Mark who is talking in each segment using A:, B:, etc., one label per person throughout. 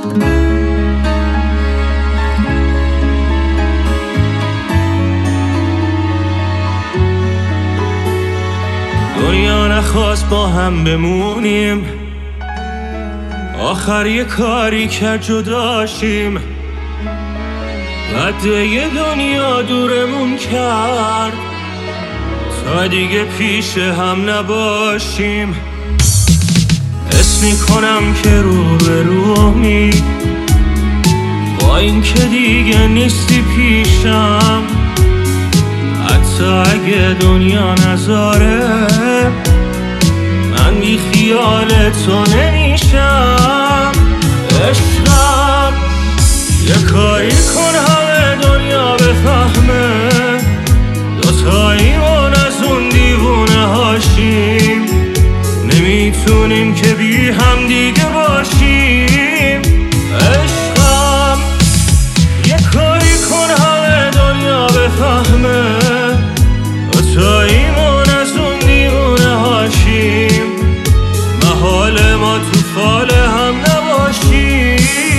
A: دنیا نخواست با هم بمونیم، آخر یه کاری کرد جداشیم. یه دنیا دورمون کرد تا دیگه پیش هم نباشیم. حس میکنم که رو به رومی، با این که دیگه نیستی پیشم. حتی اگه دنیا نذاره من بی خیال تو نمیشم. عشقم یه کاری کن همه دنیا بفهمه، دوتاییمون از اون دیوونه هاشیم. نمیتونیم که بی هم دیگه باشیم. عشقم یه کاری کن همه دنیا بفهمه، دوتاییمون از اون دیوونه هاشیم. محال ما تو فال هم نباشیم.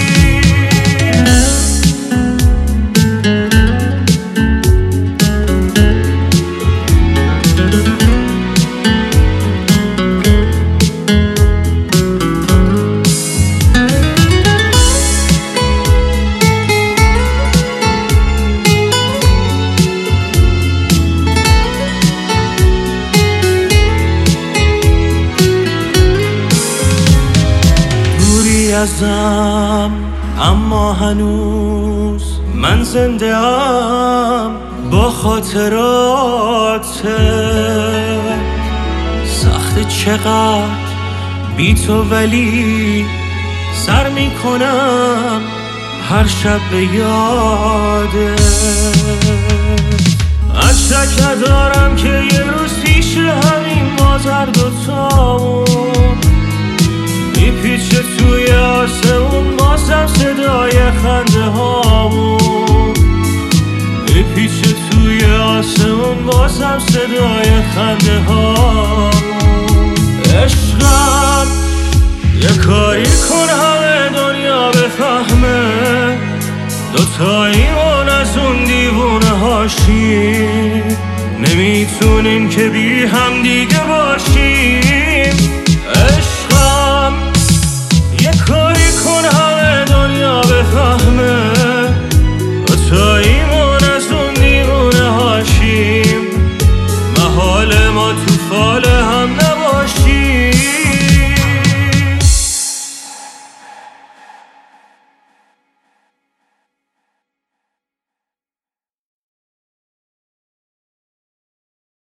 A: ازم اما هنوز من زنده ام با خاطرات. سخت چقدر بی تو ولی سر میکنم هر شب به یاده. از شک ندارم که یه روز پیش همین مازر دوتامون میپیچه توی آسمون، بازم صدای خنده هامون. میپیچه توی آسمون، بازم صدای خنده هامون. عشقم یه کاری کن همه دنیا بفهمه، دوتاییمون از اون دیوونه هاشیم. نمیتونیم که بی هم دیگه باشیم.